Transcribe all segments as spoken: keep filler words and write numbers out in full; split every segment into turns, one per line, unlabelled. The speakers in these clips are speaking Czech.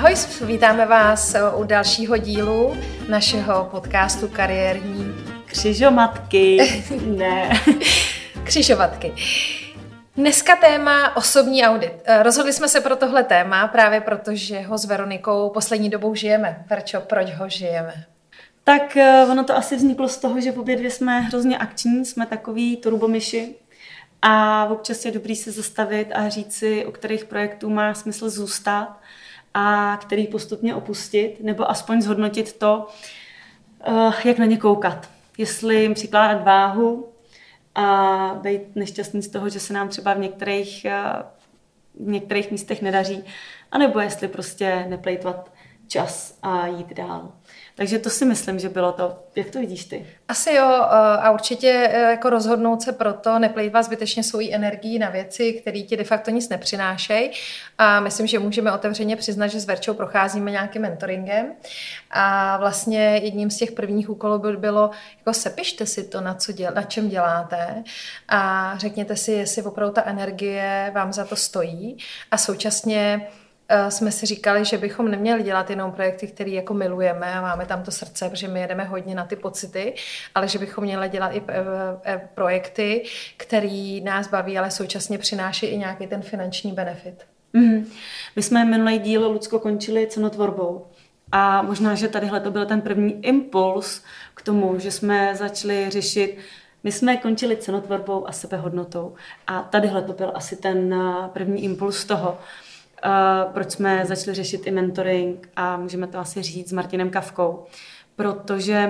Ahoj, vítáme vás u dalšího dílu našeho podcastu Kariérní
křižomatky. Ne.
Křižovatky. Dneska téma osobní audit. Rozhodli jsme se pro tohle téma právě proto, že ho s Veronikou poslední dobou žijeme. Verčo, proč ho žijeme?
Tak ono to asi vzniklo z toho, že obě dvě jsme hrozně akční, jsme takový turbomyši a občas je dobrý se zastavit a říct si, o kterých projektů má smysl zůstat a který postupně opustit, nebo aspoň zhodnotit to, jak na ně koukat. Jestli jim přikládat váhu a být nešťastný z toho, že se nám třeba v některých, v některých místech nedaří, anebo jestli prostě neplejtvat čas a jít dál. Takže to si myslím, že bylo to. Jak to vidíš ty?
Asi jo a určitě jako rozhodnout se proto, neplývat zbytečně svojí energií na věci, které ti de facto nic nepřinášejí. A myslím, že můžeme otevřeně přiznat, že s Verčou procházíme nějakým mentoringem. A vlastně jedním z těch prvních úkolů bylo, jako sepište si to, na, co děl, na čem děláte a řekněte si, jestli opravdu ta energie vám za to stojí. A současně jsme si říkali, že bychom neměli dělat jenom projekty, které jako milujeme a máme tam to srdce, protože my jedeme hodně na ty pocity, ale že bychom měli dělat i projekty, které nás baví, ale současně přináší i nějaký ten finanční benefit.
Mm-hmm. My jsme minulý díl, Lucko, končili cenotvorbou. A možná, že tadyhle to byl ten první impuls k tomu, že jsme začali řešit. My jsme končili cenotvorbou a sebehodnotou. A tadyhle to byl asi ten první impuls toho, Uh, proč jsme začali řešit i mentoring a můžeme to asi říct s Martinem Kavkou. Protože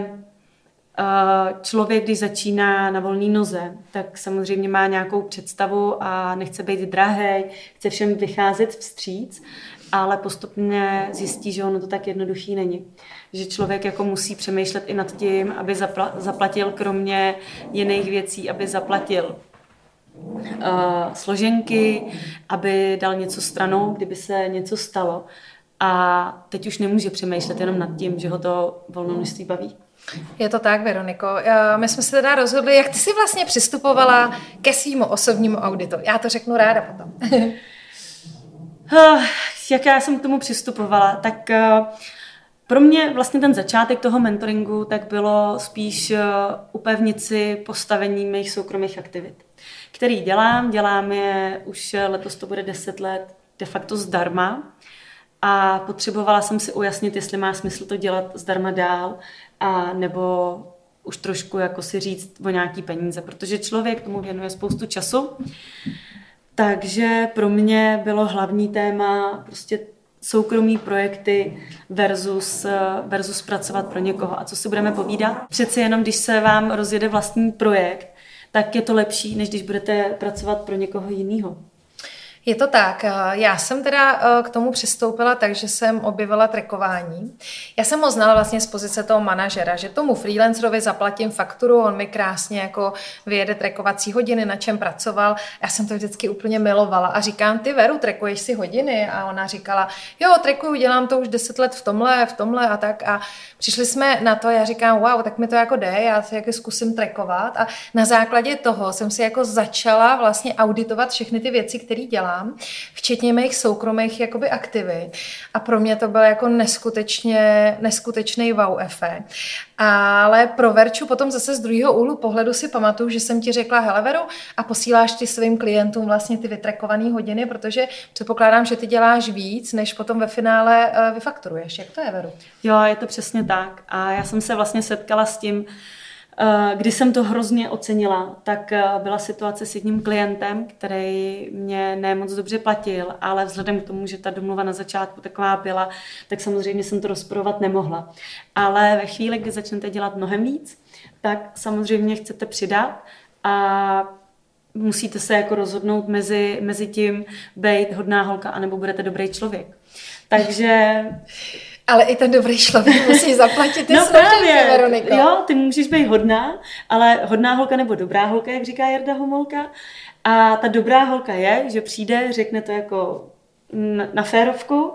uh, člověk, když začíná na volné noze, tak samozřejmě má nějakou představu a nechce být drahej, chce všem vycházet vstříc, ale postupně zjistí, že ono to tak jednoduchý není. Že člověk jako musí přemýšlet i nad tím, aby zapla- zaplatil kromě jiných věcí, aby zaplatil Uh, složenky, aby dal něco stranou, kdyby se něco stalo. A teď už nemůže přemýšlet jenom nad tím, že ho to volnonožství baví.
Je to tak, Veroniko. My jsme se teda rozhodli, jak ty jsi vlastně přistupovala ke svýmu osobnímu auditu. Já to řeknu ráda potom.
uh, jak já jsem k tomu přistupovala, tak uh, pro mě vlastně ten začátek toho mentoringu tak bylo spíš uh, upevnit si postavení mých soukromých aktivit, který dělám. Dělám je už letos to bude deset let de facto zdarma a potřebovala jsem si ujasnit, jestli má smysl to dělat zdarma dál a nebo už trošku jako si říct o nějaký peníze, protože člověk tomu věnuje spoustu času. Takže pro mě bylo hlavní téma prostě soukromý projekty versus, versus pracovat pro někoho. A co si budeme povídat? Přeci jenom, když se vám rozjede vlastní projekt, tak je to lepší, než když budete pracovat pro někoho jiného.
Je to tak. Já jsem teda k tomu přistoupila tak, že jsem objevila trackování. Já jsem ho znala vlastně z pozice toho manažera, že tomu freelancerovi zaplatím fakturu, on mi krásně jako vyjede trackovací hodiny, na čem pracoval. Já jsem to vždycky úplně milovala a říkám, ty Veru, trackuješ si hodiny? A ona říkala, jo, trackuju, dělám to už deset let v tomhle, v tomhle a tak. A přišli jsme na to, já říkám, wow, tak mi to jako jde, já se jako zkusím trackovat a na základě toho jsem si jako začala vlastně auditovat všechny ty věci, které dělám, včetně mých soukromých jakoby aktivit. A pro mě to byl jako neskutečně, neskutečný wow efekt. Ale pro Verču potom zase z druhého úhlu pohledu si pamatuju, že jsem ti řekla, hele Veru, a posíláš ty svým klientům vlastně ty vytrekované hodiny, protože předpokládám, že ty děláš víc, než potom ve finále vyfakturuješ. Jak to je, Veru?
Jo, je to přesně tak. A já jsem se vlastně setkala s tím, když jsem to hrozně ocenila, tak byla situace s jedním klientem, který mě nemoc dobře platil, ale vzhledem k tomu, že ta domluva na začátku taková byla, tak samozřejmě jsem to rozporovat nemohla. Ale ve chvíli, kdy začnete dělat mnohem víc, tak samozřejmě chcete přidat a musíte se jako rozhodnout mezi, mezi tím být hodná holka anebo budete dobrý člověk. Takže...
Ale i ten dobrý člověk musí zaplatit ty
no
složenky, Veroniko.
Jo, ty můžeš být hodná, ale hodná holka nebo dobrá holka, jak říká Jarda Homolka. A ta dobrá holka je, že přijde, řekne to jako na férovku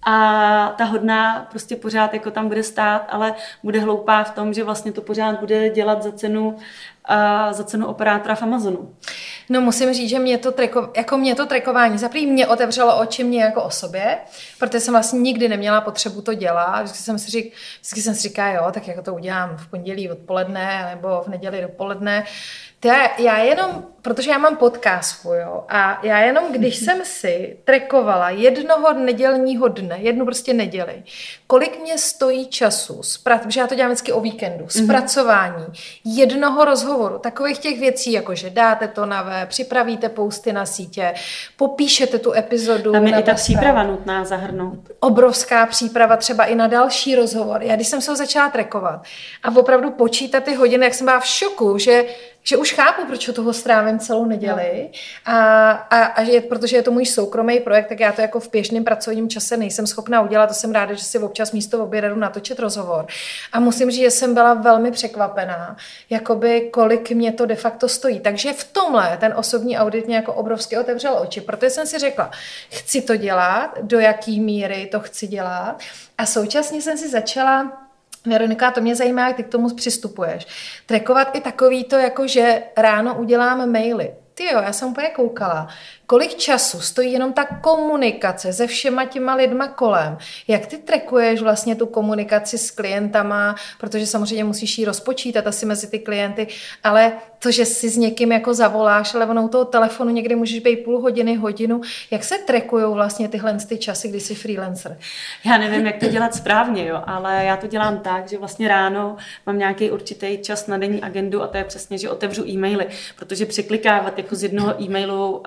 a ta hodná prostě pořád jako tam bude stát, ale bude hloupá v tom, že vlastně to pořád bude dělat za cenu a za cenu operátora v Amazonu.
No musím říct, že mě to, treko, jako mě to trekování zaprý mě otevřelo oči mě jako osobě, protože jsem vlastně nikdy neměla potřebu to dělat. Vždycky jsem si, řík, vždycky jsem si říkala, jo, tak jako to udělám v pondělí odpoledne nebo v neděli dopoledne. Já, já jenom, protože já mám podcast svůj, jo, a já jenom, když jsem si trekovala jednoho nedělního dne, jednu prostě neděli, kolik mě stojí času, protože já to dělám vždycky o víkendu, zpracování jednoho rozhovoru, takových těch věcí, jako že dáte to na web, připravíte posty na sítě, popíšete tu epizodu.
Tam je i ta příprava nutná zahrnout.
Obrovská příprava třeba i na další rozhovor. Já když jsem se ho začala trekovat a opravdu počítat ty hodiny, jak jsem byla v šoku, že že už chápu, proč toho strávím celou neděli a, a, a že, protože je to můj soukromý projekt, tak já to jako v běžném pracovním čase nejsem schopná udělat, to jsem ráda, že si občas místo oběda jdu natočit rozhovor a musím říct, že jsem byla velmi překvapená, jakoby kolik mě to de facto stojí, takže v tomhle ten osobní audit mě jako obrovsky otevřel oči, protože jsem si řekla, chci to dělat, do jaký míry to chci dělat a současně jsem si začala Veronika, to mě zajímá, jak ty k tomu přistupuješ. Trekovat i takový to, jako že ráno udělám maily. Ty jo, já jsem úplně koukala, kolik času stojí jenom ta komunikace se všema těma lidma kolem. Jak ty trekuješ vlastně tu komunikaci s klientama, protože samozřejmě musíš ji rozpočítat asi mezi ty klienty, ale to, že si s někým jako zavoláš, ale ono u toho telefonu někdy můžeš být půl hodiny, hodinu. Jak se trekujou vlastně tyhle ty časy, kdy jsi freelancer?
Já nevím, jak to dělat správně, jo, ale já to dělám tak, že vlastně ráno mám nějaký určitý čas na denní agendu a to je přesně, že otevřu e-maily, protože překlikávat jako z jednoho e-mailu uh,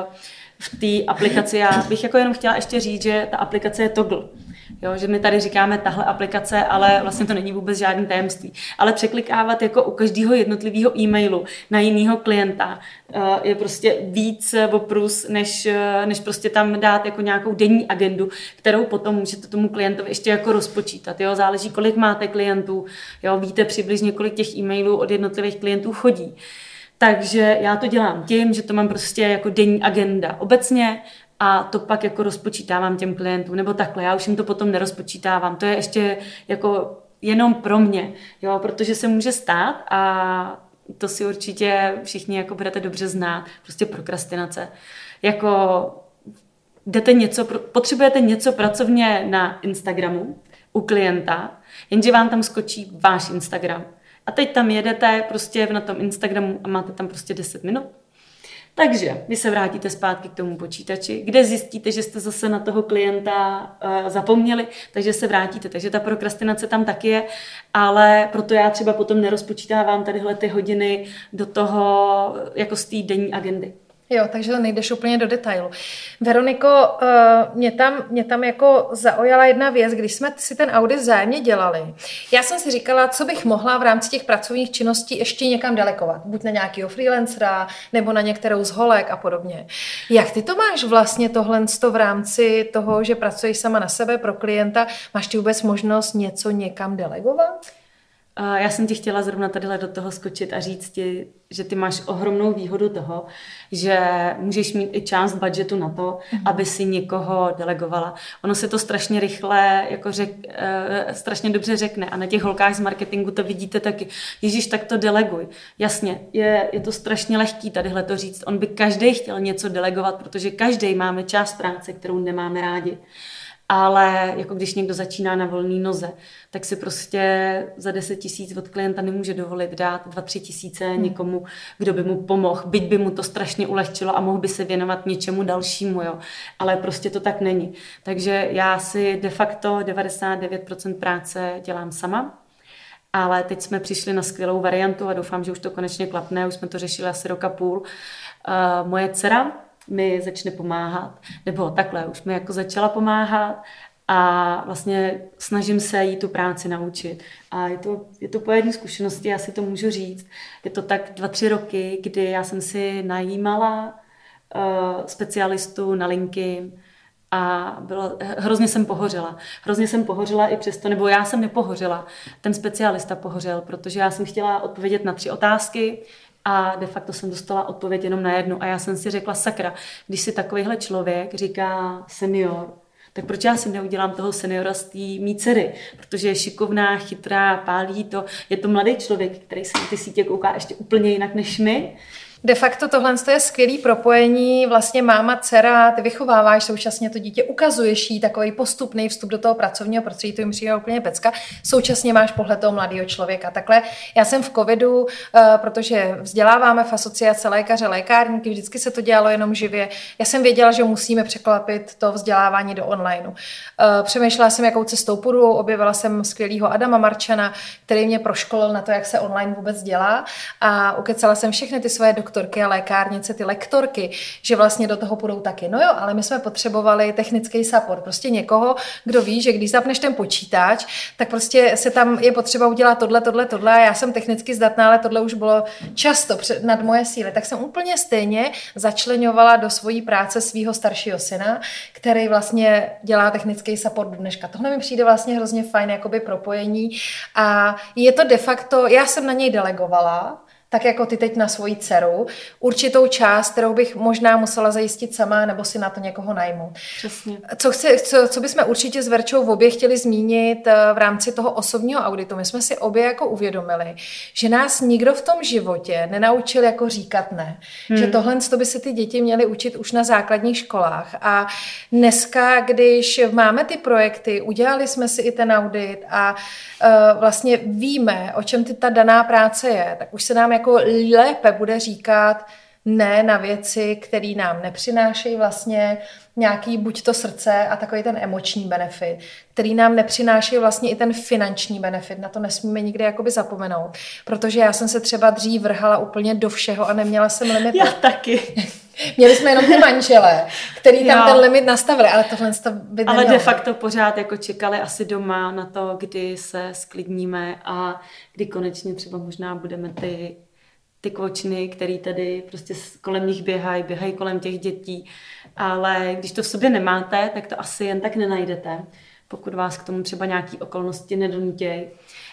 v té aplikaci, já bych jako jenom chtěla ještě říct, že ta aplikace je Toggle. Jo, že my tady říkáme tahle aplikace, ale vlastně to není vůbec žádný tajemství. Ale překlikávat jako u každého jednotlivého e-mailu na jiného klienta je prostě víc oprus, než, než prostě tam dát jako nějakou denní agendu, kterou potom můžete tomu klientovi ještě jako rozpočítat. Jo? Záleží, kolik máte klientů, jo? Víte přibližně, kolik těch e-mailů od jednotlivých klientů chodí. Takže já to dělám tím, že to mám prostě jako denní agenda obecně a to pak jako rozpočítávám těm klientům, nebo takhle, já už jim to potom nerozpočítávám, to je ještě jako jenom pro mě, jo, protože se může stát a to si určitě všichni jako budete dobře znát, prostě prokrastinace, jako jdete něco, potřebujete něco pracovně na Instagramu u klienta, jenže vám tam skočí váš Instagram. A teď tam jedete prostě na tom Instagramu a máte tam prostě deset minut. Takže vy se vrátíte zpátky k tomu počítači, kde zjistíte, že jste zase na toho klienta uh, zapomněli, takže se vrátíte. Takže ta prokrastinace tam taky je, ale proto já třeba potom nerozpočítávám tadyhle ty hodiny do toho, jako z té denní agendy.
Jo, takže to nejdeš úplně do detailu. Veroniko, uh, mě, tam, mě tam jako zaujala jedna věc, když jsme si ten audit vzájemně dělali. Já jsem si říkala, co bych mohla v rámci těch pracovních činností ještě někam delegovat. Buď na nějakého freelancera, nebo na některou z holek a podobně. Jak ty to máš vlastně tohle v rámci toho, že pracuješ sama na sebe pro klienta? Máš ty vůbec možnost něco někam delegovat?
Já jsem ti chtěla zrovna tadyhle do toho skočit a říct ti, že ty máš ohromnou výhodu toho, že můžeš mít i část budgetu na to, mm-hmm. aby si někoho delegovala. Ono se to strašně rychle, jako řek, uh, strašně dobře řekne a na těch holkách z marketingu to vidíte taky. Ježíš, tak to deleguj. Jasně, je, je to strašně lehký tadyhle to říct. On by každý chtěl něco delegovat, protože každý máme část práce, kterou nemáme rádi. Ale jako když někdo začíná na volné noze, tak si prostě za deset tisíc od klienta nemůže dovolit dát dva, tři tisíce hmm. někomu, kdo by mu pomohl, byť by mu to strašně ulehčilo a mohl by se věnovat něčemu dalšímu, jo. Ale prostě to tak není. Takže já si de facto devadesát devět procent práce dělám sama, ale teď jsme přišli na skvělou variantu a doufám, že už to konečně klapne, už jsme to řešili asi rok a půl. Uh, moje dcera mi začne pomáhat, nebo takhle, už mi jako začala pomáhat a vlastně snažím se jí tu práci naučit. A je to, je to po jedné zkušenosti, já si to můžu říct. Je to tak dva, tři roky, kdy já jsem si najímala uh, specialistu na LinkedIn a bylo, hrozně jsem pohořela. Hrozně jsem pohořela i přesto, nebo já jsem nepohořela, ten specialista pohořel, protože já jsem chtěla odpovědět na tři otázky, a de facto jsem dostala odpověď jenom na jednu. A já jsem si řekla, sakra, když si takovýhle člověk říká senior, tak proč já si neudělám toho seniora z té mý dcery, protože je šikovná, chytrá, pálí to, je to mladý člověk, který se na ty sítě kouká ještě úplně jinak než my.
De facto tohle je skvělý propojení, vlastně máma, dcera, ty vychováváš současně to dítě, ukazuješ jí takový postupný vstup do toho pracovního prostředí, to jim přijde úplně pecka, současně máš pohled toho mladého člověka. Takhle já jsem v covidu, protože vzděláváme v asociaci lékaře, lékárníky, vždycky se to dělalo jenom živě, já jsem věděla, že musíme překlopit to vzdělávání do onlineu. Přemýšlela jsem, jakou cestou půjdu, objevila jsem skvělýho Adama Marčana, který mě proškolil na to, jak se online vůbec dělá a ukecala jsem všechny ty svoje doktory a lékárnice, ty lektorky, že vlastně do toho půjdou taky. No jo, ale my jsme potřebovali technický support, prostě někoho, kdo ví, že když zapneš ten počítač, tak prostě se tam je potřeba udělat tohle, tohle, tohle a já jsem technicky zdatná, ale tohle už bylo často před, nad moje síly. Tak jsem úplně stejně začleňovala do svojí práce svého staršího syna, který vlastně dělá technický support do dneška. Tohle mi přijde vlastně hrozně fajn jakoby propojení a je to de facto, já jsem na něj delegovala, tak jako ty teď na svoji dceru, určitou část, kterou bych možná musela zajistit sama, nebo si na to někoho najmout.
Přesně.
Co, chci, co, co bychom určitě s Verčou v obě chtěli zmínit v rámci toho osobního auditu, my jsme si obě jako uvědomili, že nás nikdo v tom životě nenaučil jako říkat ne. Hmm. Že tohle by se ty děti měly učit už na základních školách. A dneska, když máme ty projekty, udělali jsme si i ten audit a uh, vlastně víme, o čem ty ta daná práce je, tak už se nám jako lépe bude říkat ne na věci, které nám nepřinášejí vlastně nějaký buď to srdce a takový ten emoční benefit, který nám nepřináší vlastně i ten finanční benefit. Na to nesmíme nikdy jakoby zapomenout. Protože já jsem se třeba dřív vrhala úplně do všeho a neměla jsem limit.
Já taky.
Měli jsme jenom ty manžele, který tam
jo.
ten limit nastavili, ale tohle to by nemělo.
Ale de facto pořád jako čekali asi doma na to, kdy se sklidníme a kdy konečně třeba možná budeme ty, ty kvočny, který tady prostě kolem nich běhají, běhají kolem těch dětí. Ale když to v sobě nemáte, tak to asi jen tak nenajdete, pokud vás k tomu třeba nějaký okolnosti nedonutějí.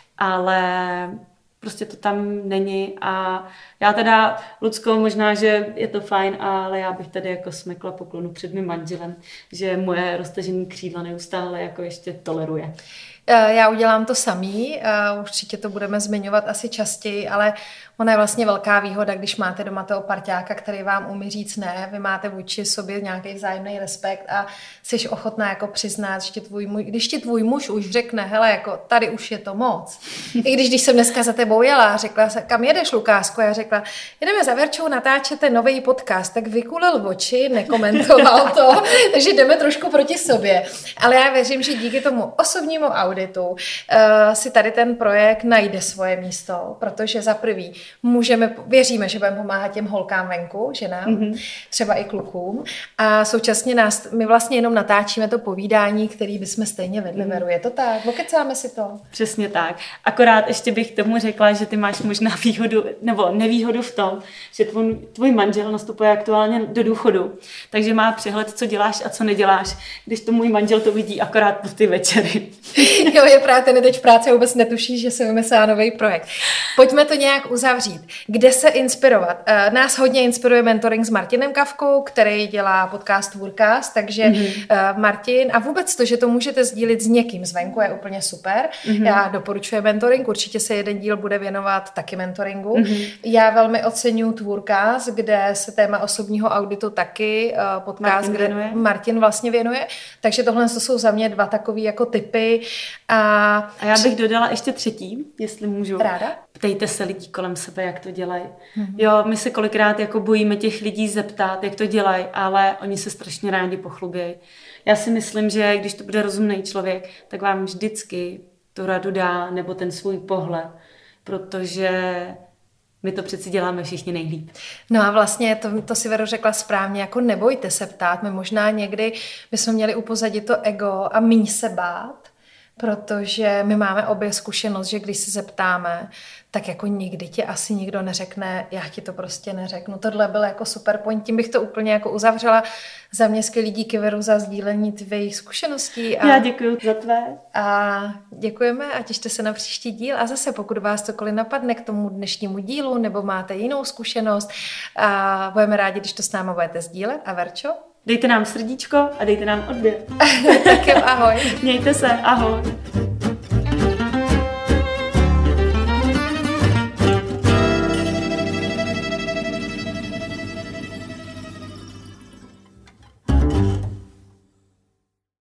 Ale prostě to tam není a já teda, Lucko, možná, že je to fajn, ale já bych tady jako smekla poklonu před mým manželem, že moje roztažený křídla neustále jako ještě toleruje.
Já udělám to samý, určitě to budeme zmiňovat asi častěji, ale ona je vlastně velká výhoda, když máte doma toho parťáka, který vám umí říct ne, vy máte vůči sobě nějaký vzájemný respekt a jsi ochotná jako přiznat, že tvůj muž, když ti tvůj muž už řekne, hele, jako tady už je to moc. I když, když jsem dneska za tebou jela, řekla se, kam jedeš, Lukásko? Já řekla, jedeme za Verčou natáčet ten nový podcast, tak vykulil oči, nekomentoval to, takže jdeme trošku proti sobě. Ale já věřím, že díky tomu osobnímu auditu uh, si tady ten projekt najde svoje místo, protože za prvý můžeme, věříme, že budeme pomáhat těm holkám venku, ženám, mm-hmm. třeba i klukům a současně nás, my vlastně jenom natáčíme to povídání, který bychom stejně vedli, mm-hmm. Veru, je to tak? Okecáme si to?
Přesně tak. Akorát ještě bych tomu řekla, že ty máš možná výhodu, nebo nevýhodu v tom, že tvůj, tvůj manžel nastupuje aktuálně do důchodu, takže má přehled, co děláš a co neděláš, když to můj manžel to vidí akorát po ty večery.
Jo, je právě, ten je teď v práci a vůbec netuší, že se vymyslá nový projekt. Pojďme to nějak uzavřít. Kde se inspirovat? Nás hodně inspiruje mentoring s Martinem Kavkou, který dělá podcast Tvůrcast, takže mm-hmm. Martin a vůbec to, že to můžete sdílit s někým zvenku, je úplně super. Mm-hmm. Já doporučuji mentoring, určitě se jeden díl bude věnovat taky mentoringu. Mm-hmm. Já velmi oceňuji Tvůrcast, kde se téma osobního auditu taky podcast, Martin kde věnuje. Martin vlastně věnuje. Takže tohle to jsou za mě dva takový jako typy. A,
a já bych dodala ještě třetí, jestli můžu.
Ráda.
Ptejte se lidí kolem sebe, jak to dělají. Mm-hmm. Jo, my se kolikrát jako bojíme těch lidí zeptat, jak to dělají, ale oni se strašně rádi pochlubějí. Já si myslím, že když to bude rozumný člověk, tak vám vždycky tu radu dá, nebo ten svůj pohled, protože my to přeci děláme všichni nejlíp.
No a vlastně to, to si Vero řekla správně, jako nebojte se ptát, my možná někdy bychom měli upozadit to ego a míň se bát, protože my máme obě zkušenost, že když se zeptáme, tak jako nikdy ti asi nikdo neřekne, já ti to prostě neřeknu. Tohle byl jako super point, tím bych to úplně jako uzavřela. Za mě skvělý díky, Veru, za sdílení tvých zkušeností. A,
já děkuji za tvé.
A děkujeme a těšte se na příští díl. A zase, pokud vás cokoliv napadne k tomu dnešnímu dílu, nebo máte jinou zkušenost, a budeme rádi, když to s námi budete sdílet. A Verčo?
Dejte nám srdíčko a dejte nám odběr.
Tak jo, ahoj.
Mějte se, ahoj.